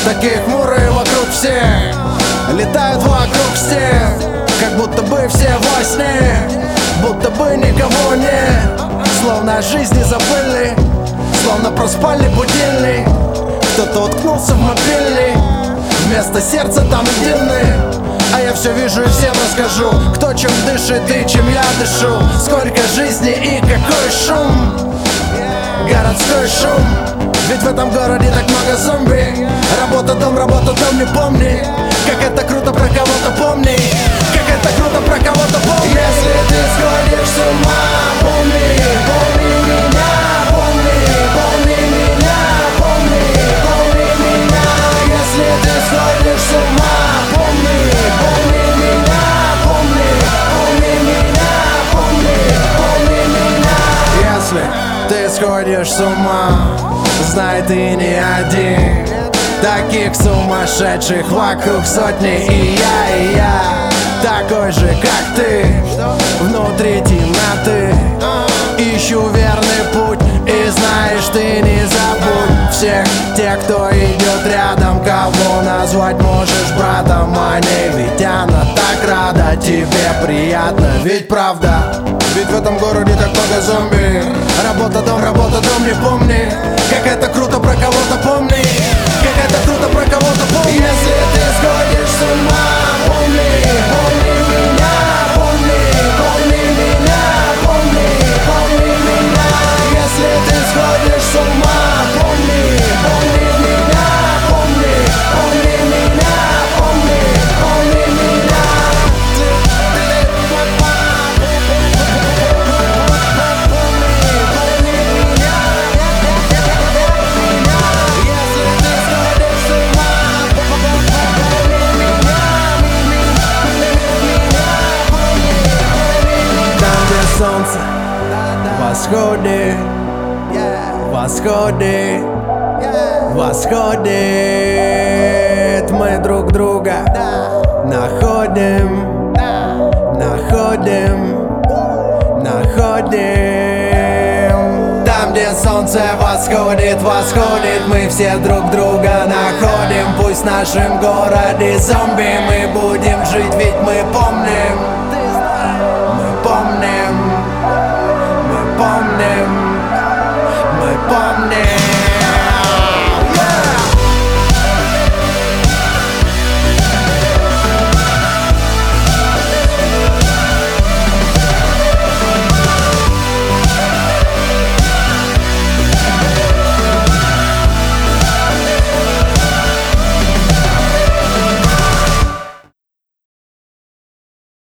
Такие хмурые вокруг все, летают вокруг стен, как будто бы все во сне, будто бы никого нет. Словно о жизни забыли, словно проспали будильник. Кто-то уткнулся в мобильный, вместо сердца там единый. А я все вижу и всем расскажу, кто чем дышит и чем я дышу. Сколько жизни и какой шум, городской шум. Ведь в этом городе так много зомби. Работа, дом, не помни. Как это круто, про кого-то помни. Как это круто, про кого-то помни. Если ты сходишь с ума, помни, помни меня, помни, помни меня, помни, помни меня. Если ты сходишь с ума, помни, помни меня, помни, помни меня, помни, помни меня. Если ты сходишь с ума, знай, ты не один. Таких сумасшедших вокруг сотни. И я такой же, как ты. Внутри темноты ищу верный путь. И знаешь, ты не забудь всех тех, кто идет рядом. Кого назвать можешь братом, а не ведь она так рада. Тебе приятно, ведь правда. Ведь в этом городе так много зомби. Работа, дом, не помни. Как это круто, про кого-то помни. Как это круто, про кого-то помни. Если ты сходишь с ума, помни, помни меня, помни, помни меня, помни, помни меня. Если ты сходишь с ума, помни, помни меня, помни, помни меня, помни, помни меня. Солнце восходит, восходит, восходит. Мы друг друга находим, находим, находим. Там, где солнце восходит, восходит, мы все друг друга находим. Пусть в нашем городе зомби, мы будем жить, ведь мы помним. Мы помним, мы помним.